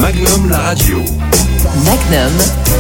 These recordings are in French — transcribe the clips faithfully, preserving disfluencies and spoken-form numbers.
Magnum la radio. Magnum.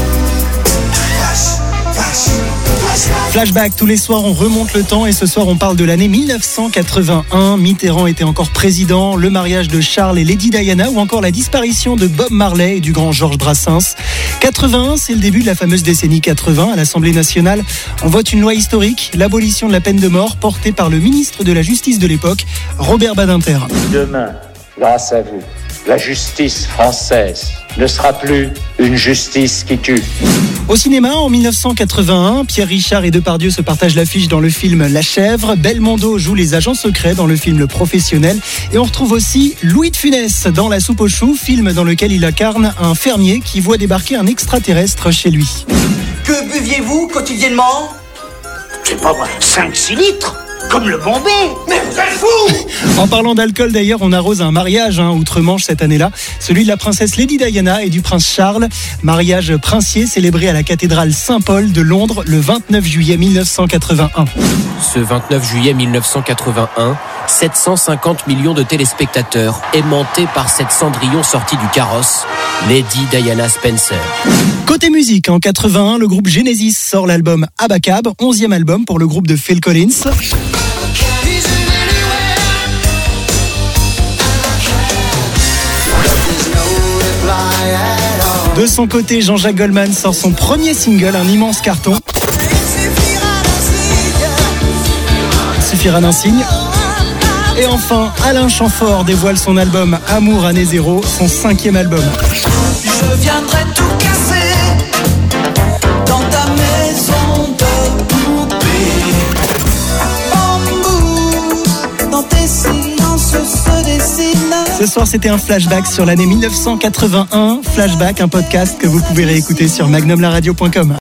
Flashback, tous les soirs on remonte le temps et ce soir on parle de l'année dix-neuf cent quatre-vingt-un. Mitterrand était encore président, le mariage de Charles et Lady Diana ou encore la disparition de Bob Marley et du grand Georges Brassens. quatre-vingt-un, c'est le début de la fameuse décennie quatre-vingts. À l'Assemblée nationale, on vote une loi historique, l'abolition de la peine de mort, portée par le ministre de la Justice de l'époque, Robert Badinter. Demain, grâce à vous, la justice française ne sera plus une justice qui tue. Au cinéma, en dix-neuf cent quatre-vingt-un, Pierre Richard et Depardieu se partagent l'affiche dans le film La Chèvre. Belmondo joue les agents secrets dans le film Le Professionnel. Et on retrouve aussi Louis de Funès dans La Soupe aux choux, film dans lequel il incarne un fermier qui voit débarquer un extraterrestre chez lui. Que buviez-vous quotidiennement ? C'est pas moi, cinq six litres, comme le Bombay. Mais vous êtes fous ! En parlant d'alcool d'ailleurs, on arrose un mariage hein, outre-Manche cette année-là, celui de la princesse Lady Diana et du prince Charles. Mariage princier célébré à la cathédrale Saint-Paul de Londres le vingt-neuf juillet dix-neuf cent quatre-vingt-un. Ce vingt-neuf juillet dix-neuf cent quatre-vingt-un, sept cent cinquante millions de téléspectateurs aimantés par cette Cendrillon sortie du carrosse, Lady Diana Spencer. Côté musique, en quatre-vingt-un, le groupe Genesis sort l'album Abacab, onzième album pour le groupe de Phil Collins. De son côté, Jean-Jacques Goldman sort son premier single, un immense carton. Suffira d'un signe. Et enfin, Alain Chamfort dévoile son album Amour année zéro, son cinquième album. Je viendrai tout casser dans ta maison de poupée. Bambou, dans tes silences se dessinent. Ce soir, c'était un flashback sur l'année dix-neuf cent quatre-vingt-un. Flashback, un podcast que vous pouvez réécouter sur magnum la radio point com.